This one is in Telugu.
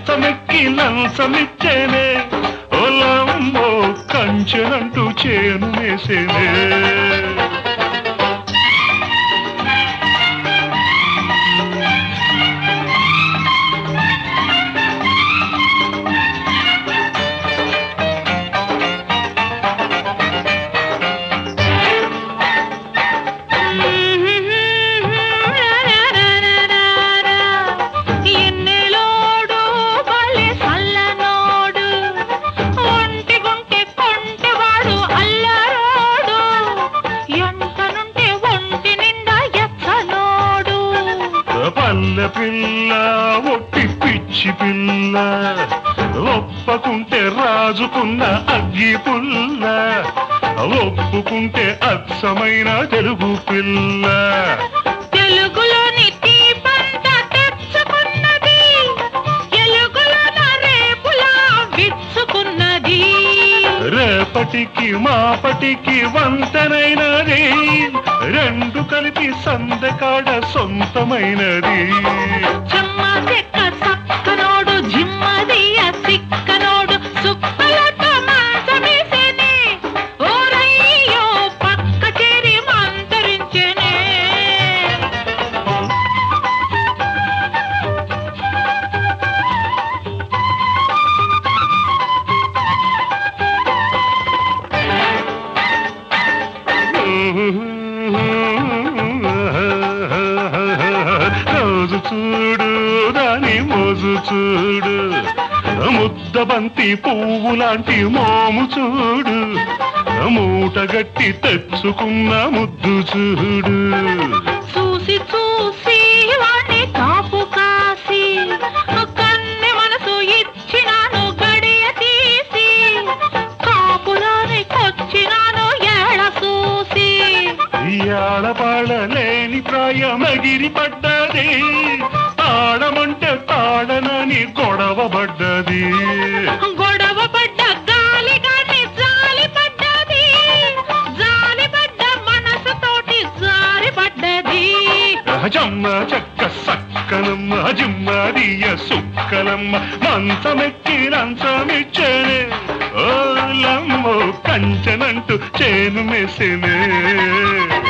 మంచమెక్కి లంచమిచ్చేనే ఓలమ్మో కంచెనంటూ చేను వేసేనే పల్లె పిల్ల ఒట్టి పిచ్చి పిల్ల ఒప్పకుంటే రాజుకున్న అగ్గి పుల్ల ఒప్పుకుంటే అచ్చమైన తెలుగు పిల్ల తెలుగులోని దీపంత తెచ్చుకున్నది ఎలుగులోన రేపులా విచ్చుకున్నది రేపటికి మాపటికి వంతనైనది రెండు కలిపి సందకాడ సొంతమైనది చెమ్మ చెక్క సక్కనోడు జిమ్మదియ సిక్కనోడు సుక్కలతో మంచమేసేనే ఓరయ్యో పక్క చేరి మంతరించెనే రోజు చూడు దాని మోజు చూడు ముద్దబంతి పువ్వు లాంటి మోము చూడు మూటగట్టి తెచ్చుకున్న ముద్దు చూడు చూసి చూసి వాణ్ణి కాపు కాసి కన్నె మనసు ఇచ్చినాను గడియ తీసి కాపురాని కొచ్చినాను ఏడ చూసి ఆడపాడలేని ప్రాయమగిరి పడ్డది ఆడమంటే తాడనని గొడవబడ్డది గొడవ పడ్డ గాలి గాని జాలి పడ్డది జాలి పడ్డ మనసుతోటి జారి పడ్డది జమ్మ చెక్క సక్కనమ్మ జిమ్మదియ సుక్కలమ్మ మంచమెక్కి లంచమిచ్చేనే ఓలమ్మో కంచెనంటూ చేను మెసినే